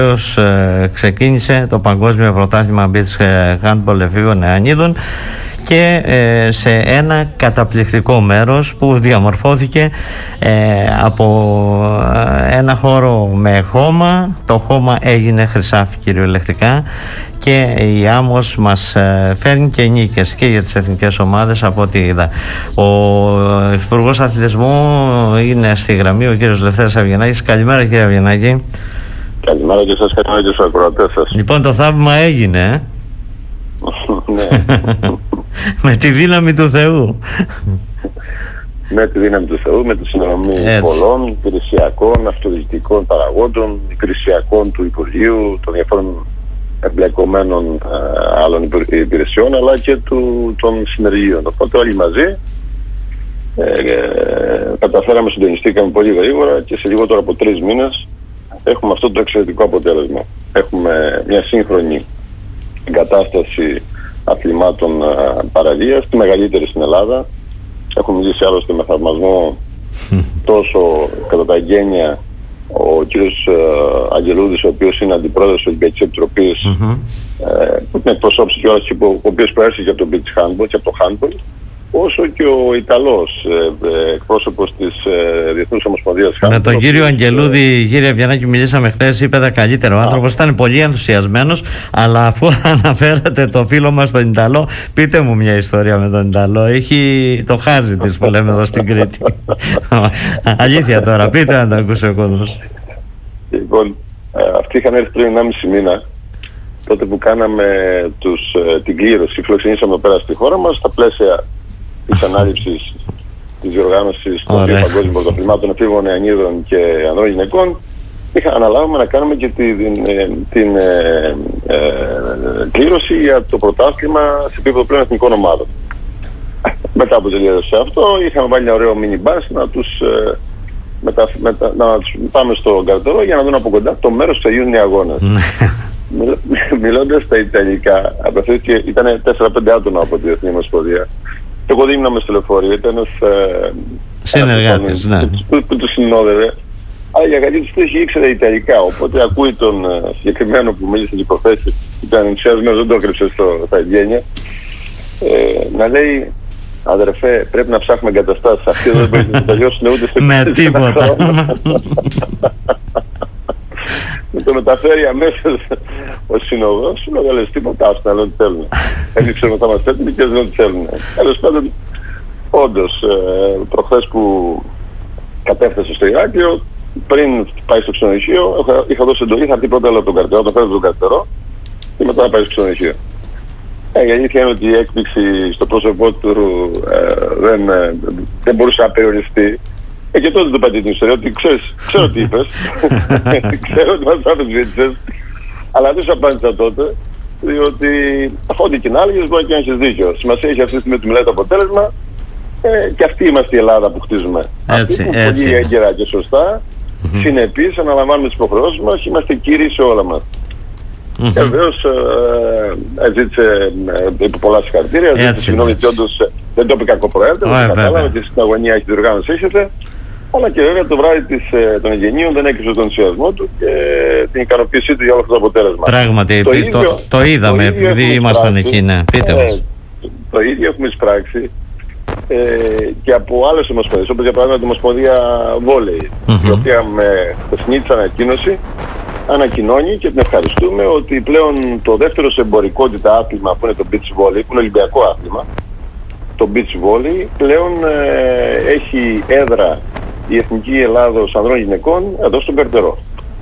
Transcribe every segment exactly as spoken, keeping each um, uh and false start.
Ε, ξεκίνησε το Παγκόσμιο Πρωτάθλημα Beach Handball εφήβων νεανίδων και ε, σε ένα καταπληκτικό μέρος που διαμορφώθηκε ε, από ένα χώρο με χώμα. Το χώμα έγινε Χρυσάφι κυριολεκτικά και η Άμμος μας ε, φέρνει και νίκες και για τις εθνικές ομάδες από ό,τι είδα. Ο Υπουργός Αθλητισμού είναι στη γραμμή, ο κύριος Λευτέρης Αυγενάκης. Καλημέρα κύριε Αυγενάκη. Καλημέρα και σας, καλημέρα και στους ακροατές σας. Λοιπόν, το θαύμα έγινε, ε? Ναι. Με τη δύναμη του Θεού. Με τη δύναμη του Θεού, με τη συνδρομή πολλών υπηρεσιακών, αυτοδιοικητικών παραγόντων, υπηρεσιακών του Υπουργείου, των διαφόρων εμπλεκομένων ε, άλλων υπηρεσιών, αλλά και του, των συνεργείων. Οπότε όλοι μαζί ε, ε, καταφέραμε, συντονιστήκαμε πολύ γρήγορα και σε λιγότερο από τρεις μήνες έχουμε αυτό το εξαιρετικό αποτέλεσμα. Έχουμε μια σύγχρονη εγκατάσταση αθλημάτων παραλίας, τη μεγαλύτερη στην Ελλάδα. Έχουμε μιλήσει άλλωστε με θαυμασμό τόσο κατά τα εγγένεια ο κύριος Αγγελούδης, ο οποίος είναι αντιπρόεδρος της Ολυμπιακής Επιτροπής, mm-hmm. ε, που την εκπροσώπησε κιόλας, ο οποίος προέρχεται από το beach handball και από το handball, όσο και ο Ιταλός ε, εκπρόσωπος της ε, Διεθνούς Ομοσπονδίας Handball. Με τον κύριο Αγγελούδη, κύριε Αυγενάκη, μιλήσαμε χθες, είπε τα καλύτερα. Ο άνθρωπος ήταν πολύ ενθουσιασμένος, αλλά αφού αναφέρατε το φίλο μας τον Ιταλό, πείτε μου μια ιστορία με τον Ιταλό. Έχει το χάζι της που λέμε εδώ στην Κρήτη. Αλήθεια τώρα, πείτε να το ακούσει ο κόσμος. Λοιπόν, ε, αυτοί είχαν έρθει πριν ενάμιση μήνα, τότε που κάναμε τους, ε, την κλήρωση, φιλοξενήσαμε εδώ πέρα στη χώρα μας, στα πλαίσια της ανάληψης της διοργάνωσης των δύο παγκόσμιων πρωταθλημάτων εφήβων νεανίδων και ανδρών γυναικών. Είχα αναλάβουμε να κάνουμε και την, την, την ε, ε, κλήρωση για το πρωτάθλημα σε επίπεδο πλέον εθνικών ομάδων. Μετά από τελείωση αυτό, είχαμε βάλει ένα ωραίο mini bus να τους, ε, μετα, μετα, να τους πάμε στο Καρτερό για να δουν από κοντά το μέρος που θα γίνουν οι αγώνες. Μιλώντας στα Ιταλικά, ήταν τέσσερα πέντε άτομα από τη Διεθνή Ομοσπονδία. Εγώ δεν ήμουν μες στο λεωφορείο, ήταν ένας ε, συνεργάτης, ναι, που, που τους συνόδευε. Αλλά για καλή τους τύχη ήξερε Ιταλικά, οπότε ακούει τον ε, συγκεκριμένο που μίλησε την προθέση, ήταν ενθουσιασμένος, δεν το έκρυψε στα εγγένεια, ε, να λέει: αδερφέ, πρέπει να ψάχνουμε εγκαταστάσεις. Αυτοί δεν μπορεί να τελειώσουν ούτε σε με τίποτα. Με το μεταφέρει αμέσως ο συνοδός, σου λέγα, λες τίποτα, άστα, αλλά ό,τι θέλουν. Εμείς ξέρουμε θα μας έτοιμοι και δεν ό,τι θέλουν. Τέλος πάντων, όντως, ε, προχθές που κατέφτασε στο Ηράκλειο, πριν πάει στο ξενοδοχείο, είχα, είχα δώσει εντολή, θα έρθει πρώτα από τον Καρτερό, τον φέρω τον Καρτερό και μετά να πάει στο ξενοδοχείο. Ε, η αλήθεια είναι ότι η έκπληξη στο πρόσωπό του ε, δεν, ε, δεν μπορούσε να περιοριστεί. Ε, και τότε το είπα την ιστορία, ότι ξέρεις, ξέρω τι είπες, ξέρω ότι μας αφισβήτησες, αλλά δεν σου απάντησα τότε, διότι αφού ό,τι και να άλλες μπορεί και να έχεις δίκιο. Σημασία έχει αυτή τη στιγμή ότι μιλάει το αποτέλεσμα ε, και αυτή είμαστε η Ελλάδα που χτίζουμε. Έτσι, αυτή που έτσι. πολύ έγκαιρα και σωστά, mm-hmm. συνεπείς, αναλαμβάνουμε τις υποχρεώσεις μας, είμαστε κύριοι σε όλα μας. Mm-hmm. Και βεβαίως ε, ζήτησε ε, υπό πολλά συγχαρητήρια, ζήτησε συγγνώμη ότι όντως ε, δεν το είπε κακοπροαίρετε, δεν κατάλαβα ότι στην αγωνία έχει διοργάνωση έχετε. Αλλά και βέβαια το βράδυ της, των εγγενείων δεν έκρυψε τον ενθουσιασμό του και την ικανοποίησή του για όλο αυτό το αποτέλεσμα. Πράγματι, το, το, ίδιο, το, το είδαμε το επειδή ήμασταν εκεί, ναι. Πείτε μας. Ε, το ίδιο έχουμε εισπράξει ε, και από άλλες ομοσπονδίες, όπως για παράδειγμα την Ομοσπονδία Βόλεϊ, mm-hmm. η οποία με χθεσινή της ανακοίνωση ανακοινώνει και την ευχαριστούμε ότι πλέον το δεύτερο σε εμπορικότητα άθλημα που είναι το beach volley, που είναι ολυμπιακό άθλημα, το beach volley πλέον ε, έχει έδρα η Εθνική Ελλάδος Ανδρών Γυναικών εδώ στον Καρτερό.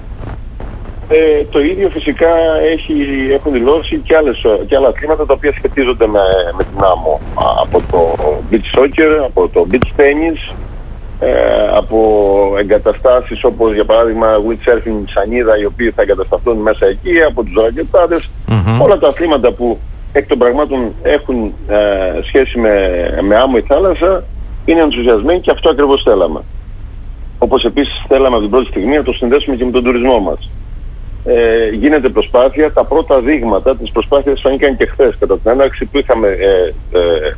Ε, το ίδιο φυσικά έχει, έχουν δηλώσει και, άλλες, και άλλα αθλήματα τα οποία σχετίζονται με, με την άμμο. Από το beach soccer, από το beach tennis, ε, από εγκαταστάσεις όπως για παράδειγμα windsurfing Σανίδα, οι οποίοι θα εγκατασταθούν μέσα εκεί, από τους ρακετάδες, mm-hmm. όλα τα αθλήματα που εκ των πραγμάτων έχουν ε, σχέση με, με άμμο ή θάλασσα, είναι ενθουσιασμένοι και αυτό ακριβώς θέλαμε. Όπως επίσης θέλαμε από την πρώτη στιγμή να το συνδέσουμε και με τον τουρισμό μας. Ε, γίνεται προσπάθεια, τα πρώτα δείγματα της προσπάθειας φανήκαν και χθες κατά την έναρξη που είχαμε ε, ε, ε,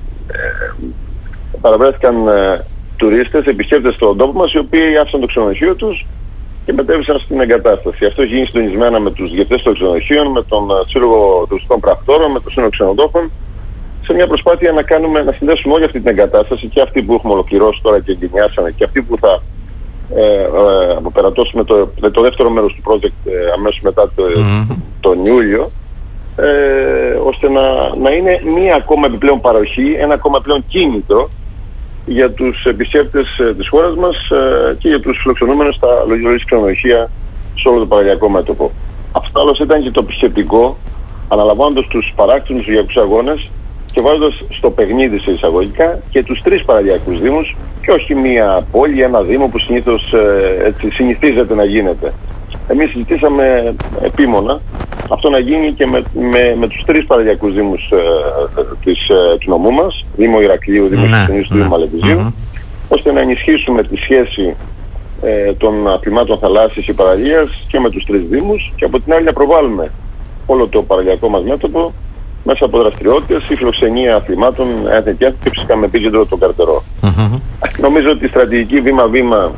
παραβρέθηκαν ε, τουρίστες, επισκέπτες στον τόπο μας, οι οποίοι άφησαν το ξενοδοχείο τους και μετέβησαν στην εγκατάσταση. Αυτό έχει γίνει συντονισμένα με τους διευθυντές των ξενοδοχείων, με τον Σύλλογο Τουριστικών Πρακτόρων, με το Σύνολο Ξενοδόχων, σε μια προσπάθεια να, κάνουμε, να συνδέσουμε όλη αυτή την εγκατάσταση, και αυτή που έχουμε ολοκληρώσει τώρα και εγκαινιάσαμε, και αυτή που θα ε, ε, αποπερατώσουμε το, το δεύτερο μέρος του project ε, αμέσως μετά το, mm. τον Ιούλιο, ε, ώστε να, να είναι μία ακόμα επιπλέον παροχή, ένα ακόμα επιπλέον κίνητρο για τους επισκέπτες ε, της χώρας μας ε, και για τους φιλοξενούμενους στα λογιστικά ξενοδοχεία σε όλο το παραλιακό μέτωπο. Αυτό άλλως ήταν και το επισκεπτικό, αναλαμβάνοντας τους παράκτηνους Ολυμπιακούς Αγώνες και βάζοντας στο παιχνίδι σε εισαγωγικά και τους τρεις παραλιακούς δήμους, και όχι μία πόλη, ένα δήμο που συνήθως ε, έτσι, συνηθίζεται να γίνεται. Εμείς συζητήσαμε επίμονα αυτό να γίνει και με, με, με τους τρεις παραλιακούς δήμους ε, της, ε, του νομού μας, Δήμο Ηρακλείου, Δήμο Χερσονήσου, του Δήμου Μαλεβιζίου, mm-hmm. ώστε να ενισχύσουμε τη σχέση ε, των αθλημάτων θαλάσσης και παραλίας και με τους τρεις δήμους, και από την άλλη να προβάλλουμε όλο το παραλιακό μας μέτωπο μέσα από δραστηριότητες ή φιλοξενία αθλημάτων, έθνη και έθνη, και φυσικά με επίκεντρο τον Καρτερό. Mm-hmm. Νομίζω ότι η στρατηγική βήμα-βήμα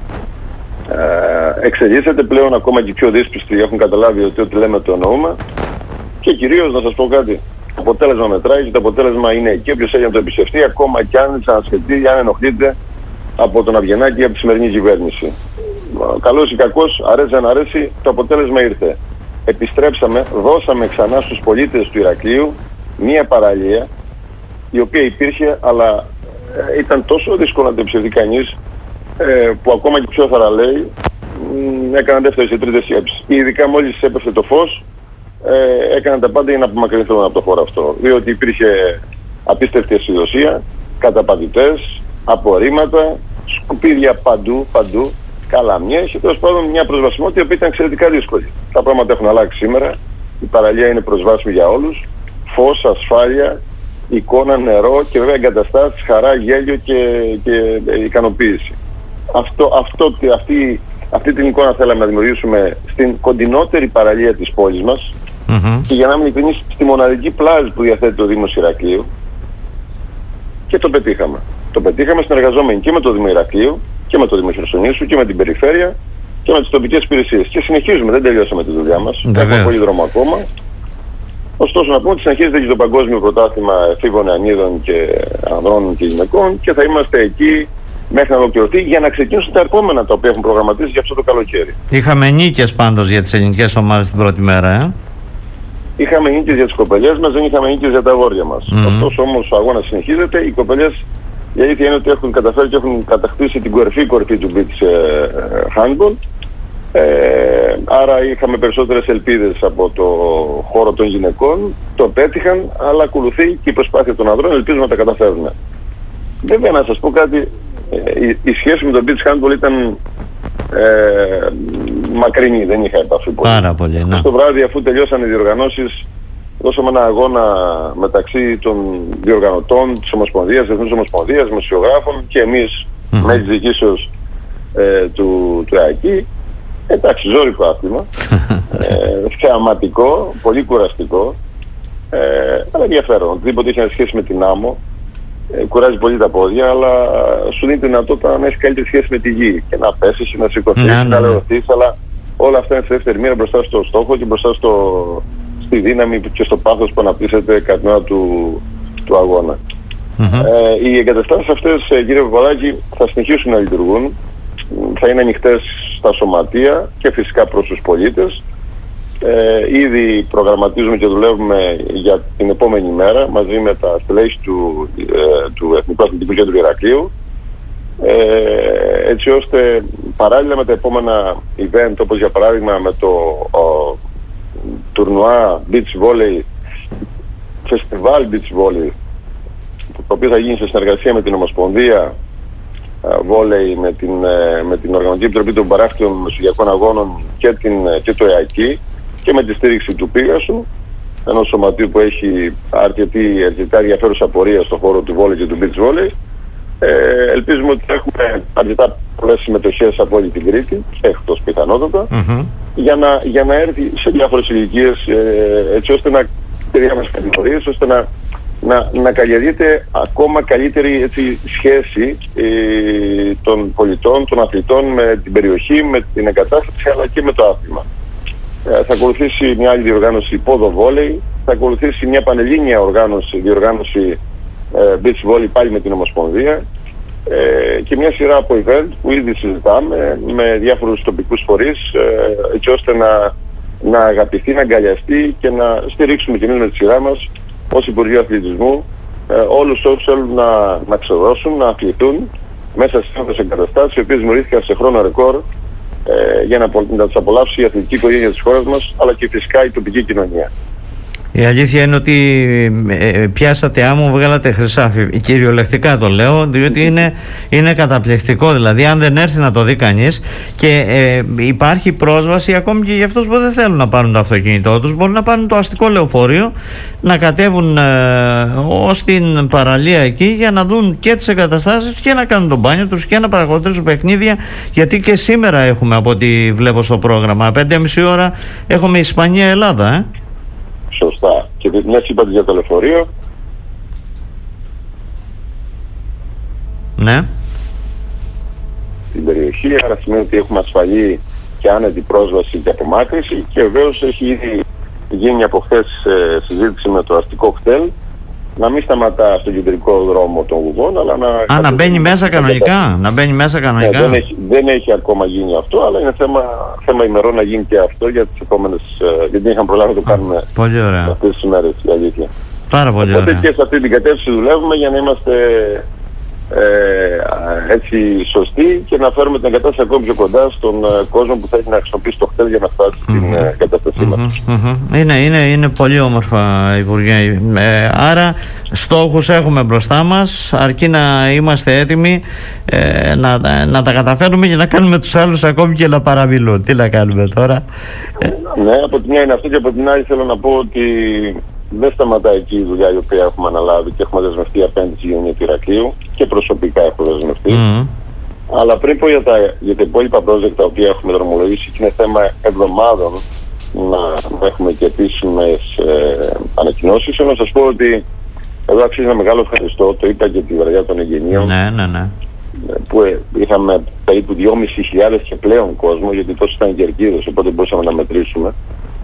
ε, εξελίσσεται πλέον, ακόμα και οι πιο δύσπιστοι έχουν καταλάβει ότι ό,τι λέμε το εννοούμε, και κυρίως να σας πω κάτι, το αποτέλεσμα μετράει και το αποτέλεσμα είναι εκεί. Όποιος έγινε να το επισκεφτεί, ακόμα και αν ξανασχετεί, αν ενοχλείται από τον Αβγενάκη ή από τη σημερινή κυβέρνηση. Καλός ή κακός, αρέσει αν αρέσει, το αποτέλεσμα ήρθε. Επιστρέψαμε, δώσαμε ξανά στους πολίτες του Ηρακλείου μία παραλία η οποία υπήρχε, αλλά ε, ήταν τόσο δύσκολο να το επισκεφτεί κανείς, ε, που ακόμα και πιο θαραλέοι ε, έκαναν δεύτερες και τρίτες σκέψεις. Ειδικά μόλις έπεφτε το φως, ε, έκαναν τα πάντα για να απομακρυνθούν από το χώρο αυτό. Διότι υπήρχε απίστευτη αισιοδοσία, καταπατητές, απορρίμματα, σκουπίδια παντού, παντού, καλαμιές, και τέλος πάντων μια προσβασιμότητα που ήταν εξαιρετικά δύσκολη. Τα πράγματα έχουν αλλάξει σήμερα. Η παραλία είναι προσβάσιμη για όλους. Φως, ασφάλεια, εικόνα, νερό και βέβαια εγκαταστάσεις, χαρά, γέλιο και, και ικανοποίηση. Αυτό, αυτό, αυτή, αυτή την εικόνα θέλαμε να δημιουργήσουμε στην κοντινότερη παραλία της πόλης μας, mm-hmm. και για να είμαι ειλικρινής, στη μοναδική πλάζ που διαθέτει το Δήμος Ηρακλείου, και το πετύχαμε. Το πετύχαμε συνεργαζόμενοι και με το Δήμο Ηρακλείου και με το Δήμο Χερσονήσου και με την περιφέρεια και με τις τοπικές υπηρεσίες. Και συνεχίζουμε, δεν τελειώσαμε τη δουλειά μας. Έχουμε πολύ δρόμο ακόμα. Ωστόσο, να πούμε ότι συνεχίζεται και το Παγκόσμιο Πρωτάθλημα Εφήβων Νεανίδων και Ανδρών και Γυναικών, και θα είμαστε εκεί μέχρι να ολοκληρωθεί για να ξεκινήσουν τα επόμενα τα οποία έχουν προγραμματίσει για αυτό το καλοκαίρι. Είχαμε νίκες πάντως για τις ελληνικές ομάδες την πρώτη μέρα, ε? Είχαμε νίκες για τις κοπελιές μας, δεν είχαμε νίκες για τα αγόρια μας. Mm-hmm. Ωστόσο όμως ο αγώνας συνεχίζεται. Οι κοπελιές, η αλήθεια είναι ότι έχουν καταφέρει και έχουν κατακτήσει την κορυφή κορυφή του beach handball. Ε, άρα είχαμε περισσότερες ελπίδες από το χώρο των γυναικών. Το πέτυχαν, αλλά ακολουθεί και η προσπάθεια των ανδρών. Ελπίζουμε να τα καταφέρουμε. Βέβαια, να σας πω κάτι, ε, η, η σχέση με το beach handball ήταν ε, μακρινή, δεν είχα επαφή πολύ. Πάρα πολύ, ναι. Στο βράδυ, αφού τελειώσαν οι διοργανώσεις, δώσαμε ένα αγώνα μεταξύ των διοργανωτών της Ομοσπονδίας, Εθνούς Ομοσπονδίας, δημοσιογράφων και εμείς mm-hmm. με τις διοικήσεις ε, του, του ΕΑΚΙ. Εντάξει, ζώρικο άθλημα, ε, θεαματικό, πολύ κουραστικό, ε, αλλά ενδιαφέρον. Οτιδήποτε έχει να σχέση με την άμμο, ε, κουράζει πολύ τα πόδια, αλλά σου δίνει τη δυνατότητα να έχει καλύτερη σχέση με τη γη και να πέσεις, να σηκωθείς, να, να λερωθείς, αλλά όλα αυτά είναι σε δεύτερη μοίρα μπροστά στο στόχο και μπροστά στο, στη δύναμη και στο πάθος που αναπτύσσεται κατά την ώρα του, του αγώνα. Mm-hmm. Ε, οι εγκαταστάσεις αυτές, ε, κύριε Παπαδάκη, θα συνεχίσουν να λειτουργούν. Θα είναι ανοιχτές στα σωματεία και φυσικά προς τους πολίτες. Ε, ήδη προγραμματίζουμε και δουλεύουμε για την επόμενη μέρα μαζί με τα στελέχη του, ε, του Εθνικού Αθλητικού Κέντρου Ηρακλείου, ε, έτσι ώστε παράλληλα με τα επόμενα event, όπως για παράδειγμα με το ο, τουρνουά beach volley, φεστιβάλ beach volley, το οποίο θα γίνει σε συνεργασία με την Ομοσπονδία Βόλεϊ, με την, με την Οργανωτική Επιτροπή των Παράκτιων Μεσογειακών Αγώνων και, την, και το ΕΑΚΙ, και με τη στήριξη του Πίγασου, ενός σωματείου που έχει αρκετή, αρκετά ενδιαφέρουσα πορεία στον χώρο του βόλεϊ και του beach volley. Ε, ελπίζουμε ότι θα έχουμε αρκετά πολλές συμμετοχές από όλη την Κρήτη, εκτός πιθανότατα, mm-hmm. για, να, για να έρθει σε διάφορες ηλικίες, ε, έτσι ώστε να διάφορες κατηγορίες, ώστε να να, να καλλιεργείται ακόμα καλύτερη έτσι, σχέση ε, των πολιτών, των αθλητών με την περιοχή, με την εγκατάσταση αλλά και με το άθλημα. Ε, θα ακολουθήσει μια άλλη διοργάνωση πόδο-βόλεϊ, θα ακολουθήσει μια πανελλήνια οργάνωση, διοργάνωση ε, beach volley πάλι με την Ομοσπονδία ε, και μια σειρά από event που ήδη συζητάμε με διάφορους τοπικούς φορείς ε, έτσι ώστε να, να αγαπηθεί, να αγκαλιαστεί και να στηρίξουμε και εμείς με τη σειρά μας ως Υπουργείο Αθλητισμού ε, όλους όσους θέλουν να, να ξεδώσουν, να αθληθούν μέσα σε αυτές τις εγκαταστάσεις οι οποίες δημιουργήθηκαν σε χρόνο ρεκόρ ε, για να, να τις απολαύσει η αθλητική οικογένεια της χώρας μας αλλά και φυσικά η τοπική κοινωνία. Η αλήθεια είναι ότι ε, πιάσατε άμμο, βγάλατε χρυσάφι. Κυριολεκτικά το λέω, διότι είναι, είναι καταπληκτικό. Δηλαδή, αν δεν έρθει να το δει κανείς και ε, υπάρχει πρόσβαση ακόμη και για αυτούς που δεν θέλουν να πάρουν το αυτοκίνητό τους, μπορούν να πάρουν το αστικό λεωφορείο, να κατέβουν ε, ως την παραλία εκεί για να δουν και τις εγκαταστάσεις και να κάνουν τον μπάνιο τους και να παρακολουθήσουν παιχνίδια. Γιατί και σήμερα έχουμε, από ό,τι βλέπω στο πρόγραμμα, πέντε και μισή ώρα έχουμε Ισπανία-Ελλάδα, ε. Σωστά. Και μια είπατε για το λεωφορείο. Ναι. Στην περιοχή, άρα σημαίνει ότι έχουμε ασφαλή και άνετη πρόσβαση και απομάκρυνση και βεβαίως έχει ήδη γίνει από χθες ε, συζήτηση με το αστικό κτέλ να μην σταματά στον κεντρικό δρόμο των Γουγών, αλλά να... Α, να μπαίνει μέσα κανονικά, να μπαίνει μέσα κανονικά. Ναι, δεν, έχει, δεν έχει ακόμα γίνει αυτό, αλλά είναι θέμα, θέμα ημερών να γίνει και αυτό για τις επόμενες... γιατί δεν είχαμε προλάβει να το κάνουμε αυτές τις ημέρες, η αλήθεια. Πάρα πολύ Οπότε ωραία. και σε αυτή την κατεύθυνση δουλεύουμε για να είμαστε ε, έτσι σωστοί και να φέρουμε την εγκατάσταση ακόμη πιο κοντά στον ε, κόσμο που θέλει να χρησιμοποιήσει το χτέλ για να φτάσει mm-hmm. στην ε, κατάστασή mm-hmm. μας. Mm-hmm. Είναι, είναι, είναι πολύ όμορφα, Υπουργέ. Ε, άρα στόχους έχουμε μπροστά μας, αρκεί να είμαστε έτοιμοι ε, να, να τα καταφέρουμε και να κάνουμε τους άλλους ακόμη και να παραμιλούν. Τι να κάνουμε τώρα. Ναι, από τη μια είναι αυτό και από την άλλη θέλω να πω ότι δεν σταματάει εκεί η δουλειά η οποία έχουμε αναλάβει και έχουμε δεσμευτεί απέναντι στη κοινωνία του Ηρακλείου και προσωπικά έχω δεσμευτεί. Mm. Αλλά πριν πω για τα, για τα υπόλοιπα project τα οποία έχουμε δρομολογήσει και είναι θέμα εβδομάδων να, να έχουμε και επίσημες ε, ανακοινώσεις, θέλω να σας πω ότι εδώ αξίζει ένα μεγάλο ευχαριστώ, το είπα και τη βραδιά των εγγενείων. Ναι, ναι, ναι. Που ε, είχαμε περίπου δυόμισι χιλιάδες και πλέον κόσμο, γιατί τόσο ήταν κερκίδες, οπότε μπορούσαμε να μετρήσουμε.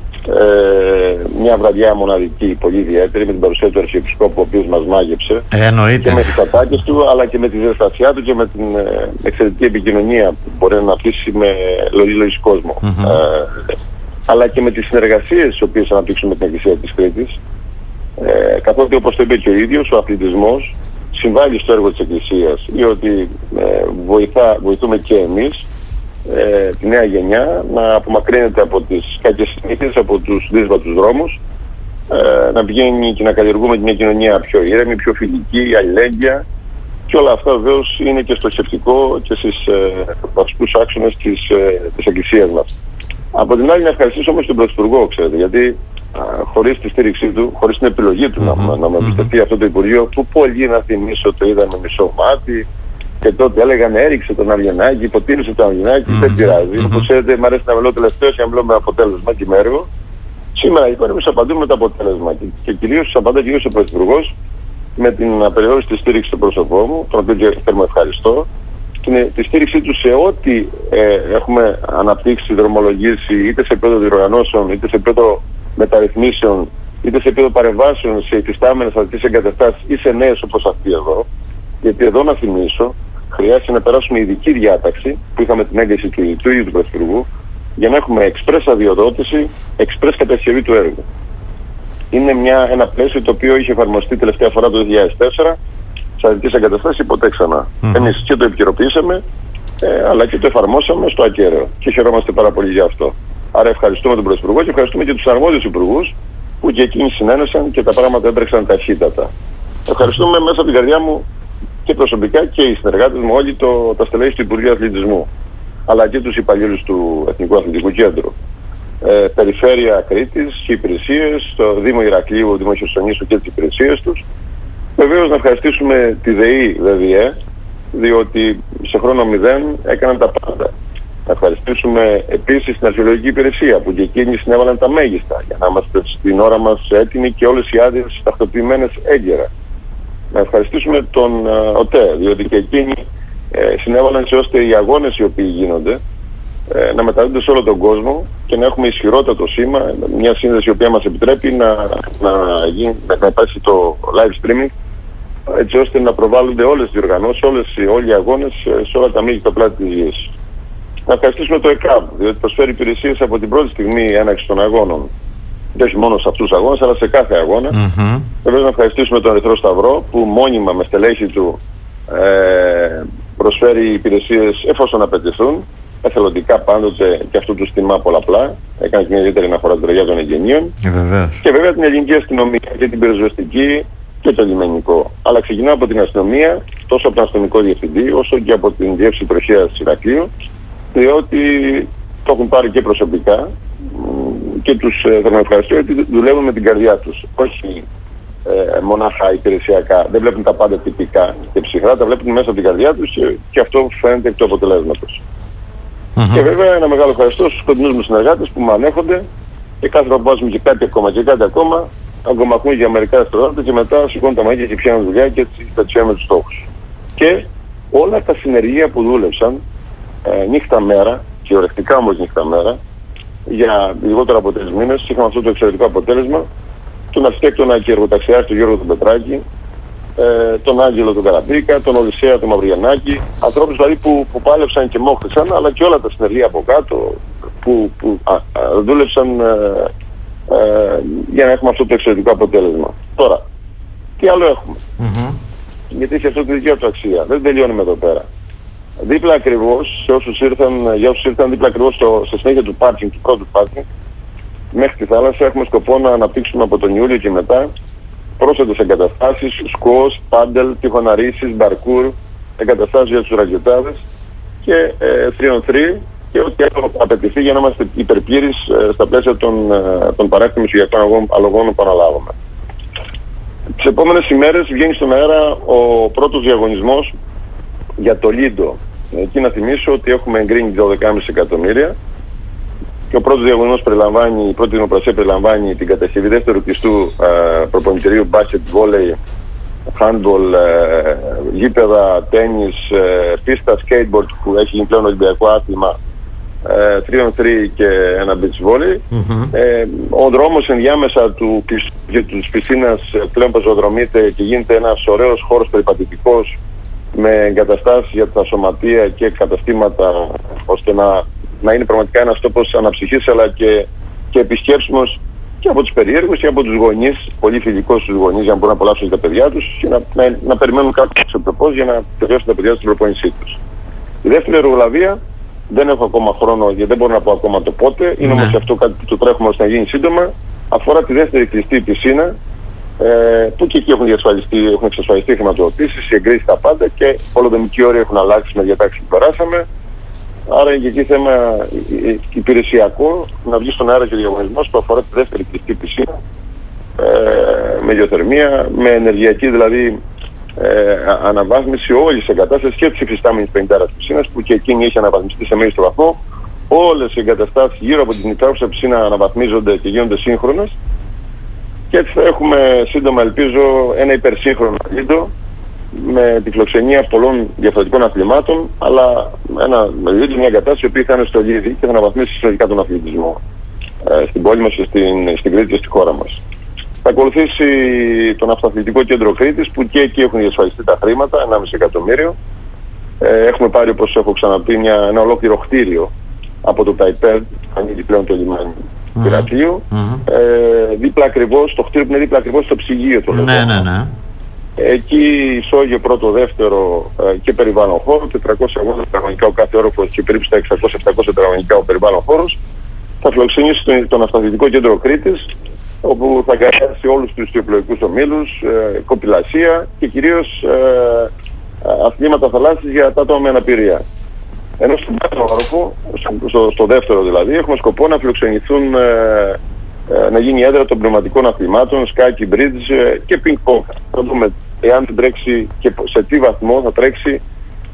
Ε, μια βραδιά μοναδική, πολύ ιδιαίτερη, με την παρουσία του Αρχιεπισκόπου, ο οποίος μας μάγεψε. Ε, εννοείται. Και με τις ατάκες του, αλλά και με τη ζεστασιά του και με την ε, εξαιρετική επικοινωνία που μπορεί να αφήσει με λογή κόσμο. Mm-hmm. Ε, αλλά και με τις συνεργασίες τις οποίες αναπτύξουμε με την Εκκλησία της Κρήτης. Ε, καθότι, όπως το είπε και ο ίδιος, ο αθλητισμός συμβάλλει στο έργο της Εκκλησίας, διότι ε, βοηθά, βοηθούμε και εμείς Ε, τη νέα γενιά να απομακρύνεται από τις κακές συνήθειες, από τους δύσβατους δρόμους, ε, να πηγαίνει και να καλλιεργούμε μια κοινωνία πιο ήρεμη, πιο φιλική, αλληλέγγυα, και όλα αυτά βεβαίως είναι και στοχευτικό και στις ε, βασικούς άξονες της, ε, της Εκκλησίας μας. Από την άλλη να ευχαριστήσω όμως τον Πρωθυπουργό, ξέρετε, γιατί α, χωρίς τη στήριξή του, χωρίς την επιλογή του mm-hmm. να, να με εμπιστευτεί mm-hmm. αυτό το Υπουργείο, που πολλοί να θυμίσω το είδαν με μισό μάτι, και τότε έλεγαν έριξε τον Αυγενάκη, υποτίμησε τον Αυγενάκη, mm-hmm. δεν πειράζει. Mm-hmm. Όπως ξέρετε, μου αρέσει να μιλώ τελευταίο και να μιλώ με αποτέλεσμα και με έργο. Σήμερα λοιπόν εμείς απαντούμε με το αποτέλεσμα και, και κυρίως απαντά κυρίως ο Πρωθυπουργός με την απεριόριστη στήριξη του πρόσωπό μου, τον οποίο θέλουμε ευχαριστώ, την, τη στήριξή του σε ό,τι ε, έχουμε αναπτύξει, δρομολογήσει, είτε σε επίπεδο διοργανώσεων, είτε σε επίπεδο μεταρρυθμίσεων, είτε σε επίπεδο παρεμβάσεων σε υφιστάμενες αθλητικές εγκαταστάσεις ή σε νέες όπως αυτή εδώ. Γιατί εδώ να θυμίσω, χρειάζεται να περάσουμε ειδική διάταξη που είχαμε την έγκριση του, του ίδιου του Πρωθυπουργού για να έχουμε εξπρές αδειοδότηση, εξπρές κατασκευή του έργου. Είναι μια, ένα πλαίσιο το οποίο είχε εφαρμοστεί τελευταία φορά το δύο χιλιάδες τέσσερα σε αθλητικές εγκαταστάσεις, ποτέ ξανά. Mm-hmm. Εμείς και το επικαιροποιήσαμε, ε, αλλά και το εφαρμόσαμε στο ακέραιο και χαιρόμαστε πάρα πολύ για αυτό. Άρα ευχαριστούμε τον Πρωθυπουργό και ευχαριστούμε και τους αρμόδιους υπουργούς που και εκείνοι συνένεσαν και τα πράγματα έτρεξαν ταχύτατα. Ευχαριστούμε μέσα από την καρδιά μου και προσωπικά και οι συνεργάτες μου, όλοι το, τα στελέχη του Υπουργείου Αθλητισμού, αλλά και τους υπαλλήλους του Εθνικού Αθλητικού Κέντρου. Ε, Περιφέρεια Κρήτης και υπηρεσίες, το Δήμο Ηρακλείου, Δήμο Χερσονήσου και τις υπηρεσίες τους. Βεβαίως να ευχαριστήσουμε τη ΔΕΗ, ΔΕΔΙΕ, διότι σε χρόνο μηδέν έκαναν τα πάντα. Να ευχαριστήσουμε επίσης την αρχαιολογική υπηρεσία που και εκείνοι συνέβαλαν τα μέγιστα για να είμαστε στην ώρα μας έτοιμοι και όλες οι άδειες τακτοποιημένες έγκαιρα. Να ευχαριστήσουμε τον ΟΤΕ, διότι και εκείνοι ε, συνέβαλαν σε ώστε οι αγώνες οι οποίοι γίνονται ε, να μεταδίδονται σε όλο τον κόσμο και να έχουμε ισχυρότατο σήμα, μια σύνδεση η οποία μας επιτρέπει να, να, γίνει, να υπάρξει το live streaming, έτσι ώστε να προβάλλονται όλες οι διοργανώσεις, όλες, όλοι οι αγώνες σε όλα τα μέγιστα πλάτη της γης. Να ευχαριστήσουμε το ΕΚΑΒ, διότι προσφέρει υπηρεσίες από την πρώτη στιγμή έναρξη των αγώνων. Και όχι μόνο σε αυτούς τους αγώνες, αλλά σε κάθε αγώνα. Mm-hmm. Βέβαια, να ευχαριστήσουμε τον Ερυθρό Σταυρό, που μόνιμα με στελέχη του ε, προσφέρει υπηρεσίες εφόσον απαιτηθούν. Εθελοντικά πάντοτε, και αυτό του τιμά πολλαπλά. Έκανε και μια ιδιαίτερη αναφορά στην τρογιά των εγγενείων. Mm-hmm. Και βέβαια την ελληνική αστυνομία και την πυροσβεστική και το λιμενικό. Αλλά ξεκινάω από την αστυνομία, τόσο από τον αστυνομικό διευθυντή, όσο και από την διεύθυνση τροχέας Ηρακλείου, διότι το έχουν πάρει και προσωπικά και τους ε, θέλω να ευχαριστώ γιατί δουλεύουν με την καρδιά τους. Όχι ε, μονάχα υπηρεσιακά. Δεν βλέπουν τα πάντα τυπικά και ψυχρά, τα βλέπουν μέσα από την καρδιά τους και, και αυτό φαίνεται εκ του αποτελέσματος. Mm-hmm. Και βέβαια ένα μεγάλο ευχαριστώ στους κοντινούς μου συνεργάτες που με ανέχονται και κάθε φορά που βάζουμε και κάτι ακόμα και κάτι ακόμα, αγκομαχούν για μερικά δευτερόλεπτα και μετά σηκώνουν τα μαγεία και πιάνουν δουλειά και έτσι πετυχαίνουμε τους στόχους. Και όλα τα συνεργεία που δούλεψαν ε, νύχτα μέρα, και ορεκτικά όμως νύχτα μέρα, για λιγότερο από τρεις μήνες, είχαμε αυτό το εξαιρετικό αποτέλεσμα, τον αρχιτέκτονα και εργοταξιάρχη τον Γιώργο τον Πετράκη, ε, τον Άγγελο τον Καραμπίκα, τον Οδυσσέα τον Μαυριανάκη, ανθρώπους δηλαδή που, που πάλευσαν και μόχθησαν, αλλά και όλα τα συνεργεία από κάτω που, που α, α, δούλεψαν ε, ε, για να έχουμε αυτό το εξαιρετικό αποτέλεσμα. Τώρα, τι άλλο έχουμε? Mm-hmm. Γιατί έχει αυτό τη δικιά του αξία. Δεν τελειώνουμε εδώ πέρα. Δίπλα ακριβώς, σε όσους ήρθαν, για όσους ήρθαν δίπλα ακριβώς στο, στη συνέχεια του πάρκινγκ, του πρώτου πάρκινγκ, μέχρι τη θάλασσα, έχουμε σκοπό να αναπτύξουμε από τον Ιούλιο και μετά πρόσθετες εγκαταστάσεις, σκουός, πάντελ, τυχοναρίσεις, μπαρκούρ, εγκαταστάσεις για τους ρακετάδες και θρι ον θρι και ό,τι άλλο απαιτηθεί για να είμαστε υπερπλήρεις ε, στα πλαίσια των, ε, των παράκτημων μεσογειακών αλογώνων που αναλάβουμε. Τις επόμενες ημέρες βγαίνει στον αέρα ο πρώτος διαγωνισμός για το Λίντο. Εκεί να θυμίσω ότι έχουμε εγκρίνει δώδεκα κόμμα πέντε εκατομμύρια και ο πρώτος διαγωνισμός περιλαμβάνει, η πρώτη δημοπρασία περιλαμβάνει την κατασκευή δεύτερου κλειστού ε, προπονητηρίου μπάσκετ, βόλεϊ, handball, ε, γήπεδα, τένις, ε, πίστα, skateboard που έχει γίνει πλέον ολυμπιακό άθλημα, ε, θρι ον θρι και ένα beach volley. Mm-hmm. Ε, ο δρόμος ενδιάμεσα του, της πισίνας πλέον πεζοδρομείται και γίνεται ένας ωραίος χώρος περιπατητικός με εγκαταστάσεις για τα σωματεία και καταστήματα, ώστε να, να είναι πραγματικά ένας τόπος αναψυχής αλλά και, και επισκέψιμος και από τους περίεργους και από τους γονείς, πολύ φιλικός στους γονείς για να μπορούν να απολαύσουν τα παιδιά τους και να, να, να περιμένουν κάποιο εξωπρεπώς για να τελειώσουν τα παιδιά τους την προπόνησή τους. Η δεύτερη αερογλαβία δεν έχω ακόμα χρόνο γιατί δεν μπορώ να πω ακόμα το πότε, είναι όμως αυτό κάτι που το τρέχουμε ώστε να γίνει σύντομα, αφορά τη δεύτερη κλειστή πισίνα, Ε, που και εκεί έχουν, έχουν εξασφαλιστεί χρηματοδοτήσεις, εγκρίσεις τα πάντα και πολυδομικοί όροι έχουν αλλάξει με διατάξεις που περάσαμε. Άρα είναι και εκεί θέμα υπηρεσιακό να βγει στον αέρα και ο διαγωνισμός που αφορά τη δεύτερη κλειστή πισίνα ε, με γεωθερμία, με ενεργειακή δηλαδή ε, αναβάθμιση όλης της εγκατάστασης και της υφιστάμενης πενηντάρας πισίνας που και εκείνη έχει αναβαθμιστεί σε μέγιστο βαθμό. Όλες οι εγκαταστάσεις γύρω από την υπάρχουσα πισίνα αναβαθμίζονται και γίνονται σύγχρονες. Και έτσι θα έχουμε σύντομα, ελπίζω, ένα υπερσύγχρονο Λίντο με τη φιλοξενία πολλών διαφορετικών αθλημάτων, αλλά ένα, μια κατάσταση που θα είναι στο Λίδι και θα αναβαθμίσει συνολικά τον αθλητισμό ε, στην πόλη μας και στην, στην Κρήτη και στη χώρα μας. Θα ακολουθήσει το Ναυτοαθλητικό Κέντρο Κρήτης που και εκεί έχουν διασφαλιστεί τα χρήματα, ενάμιση εκατομμύριο. Ε, έχουμε πάρει, όπως έχω ξαναπεί, μια, ένα ολόκληρο κτίριο από το ΤΑΙΠΕΔ, ανοίγει πλέον το λιμάνι του Ηρακλείου. Mm-hmm. Ε, δίπλα ακριβώς, το κτίριο που είναι δίπλα ακριβώς στο ψυγείο του. Ναι, ναι, ναι. Εκεί ισόγειο πρώτο, δεύτερο ε, και περιβάλλον χώρο, τετρακόσια ογδόντα τετραγωνικά ο κάθε όροφος και περίπου στα εξακόσια επτακόσια τετραγωνικά ο περιβάλλον χώρος. Θα φιλοξενήσει το, το Ναυτοαθλητικό Κέντρο Κρήτης, όπου θα εγκαταστήσει όλους τους ιστιοπλοϊκούς ομίλους, ε, κοπηλασία και κυρίως ε, αθλήματα θαλάσσης για τα άτομα με αναπηρία. Ενώ στον πρώτο όροφο, στο, στο δεύτερο δηλαδή, έχουμε σκοπό να φιλοξενηθούν, ε, ε, να γίνει η έδρα των πνευματικών αθλημάτων, σκάκι, μπρίτζ ε, και πινκ-πονγκ. Θα δούμε εάν θα τρέξει και σε τι βαθμό θα τρέξει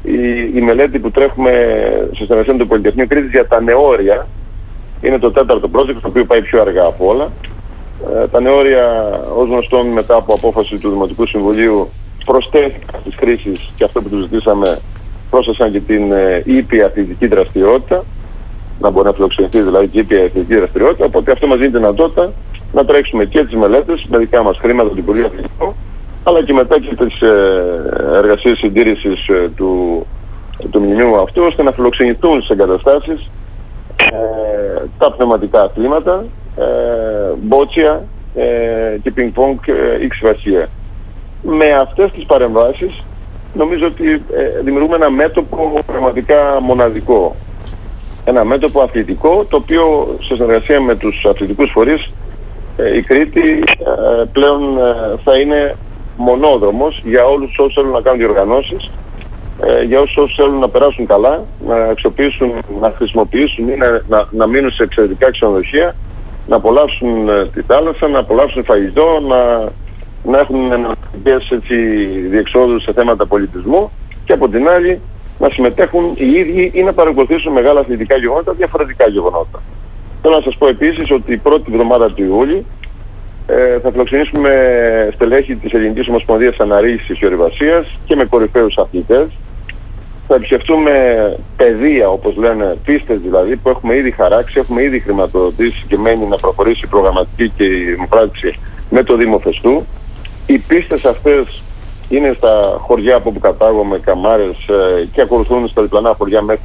η, η μελέτη που τρέχουμε σε συνεργασία με το Πολυτεχνείο Κρήτης για τα νεώρια είναι το τέταρτο project, το οποίο πάει πιο αργά από όλα. Ε, τα νεώρια, ως γνωστόν, μετά από απόφαση του Δημοτικού Συμβουλίου, προσθέθηκαν στις χρήσεις και αυτό που τους ζητήσαμε, πρόσθεσαν και την ε, ήπια αθλητική δραστηριότητα, να μπορεί να φιλοξενηθεί δηλαδή και ήπια αθλητική δραστηριότητα. Οπότε αυτό μας δίνει τη δυνατότητα να τρέξουμε και τις μελέτες με δικά μας χρήματα του Υπουργείου Αθλητικού, αλλά και μετά και τις ε, εργασίες συντήρησης ε, του, του μνημείου αυτού, ώστε να φιλοξενηθούν σε εγκαταστάσεις ε, τα πνευματικά αθλήματα, ε, μπότσια ε, και πινκ-πονγκ ε, ή ξηβασία. Με αυτές τις παρεμβάσεις νομίζω ότι ε, δημιουργούμε ένα μέτωπο πραγματικά μοναδικό. Ένα μέτωπο αθλητικό, το οποίο σε συνεργασία με τους αθλητικούς φορείς ε, η Κρήτη ε, πλέον ε, θα είναι μονόδρομος για όλους όσους θέλουν να κάνουν διοργανώσεις, ε, για όσους, όσους θέλουν να περάσουν καλά, να αξιοποιήσουν, να χρησιμοποιήσουν ή να, να, να μείνουν σε εξαιρετικά ξενοδοχεία, να απολαύσουν ε, τη θάλασσα, να απολαύσουν φαγητό, να, να έχουν εναλλακτικές διεξόδους σε θέματα πολιτισμού και από την άλλη να συμμετέχουν οι ίδιοι ή να παρακολουθήσουν μεγάλα αθλητικά γεγονότα, διαφορετικά γεγονότα. Θέλω να σας πω επίσης ότι η πρώτη εβδομάδα του Ιούλη ε, θα φιλοξενήσουμε στελέχη της Ελληνικής Ομοσπονδίας Αναρρύσης και Ορειβασίας και με κορυφαίους αθλητές. Θα επισκεφτούμε παιδεία, όπως λένε, πίστες δηλαδή, που έχουμε ήδη χαράξει, έχουμε ήδη χρηματοδοτήσει και μένει να προχωρήσει η προγραμματική και η δημοπράξη με το Δήμο Φεστού. Οι πίστες αυτές είναι στα χωριά από όπου κατάγομαι, Καμάρες, ε, και ακολουθούν στα διπλανά χωριά μέχρι